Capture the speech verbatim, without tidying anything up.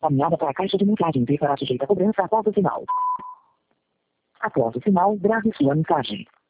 Caminhada para a caixa de mensagem e será sujeita a cobrança após o sinal. Após o sinal, grave sua mensagem.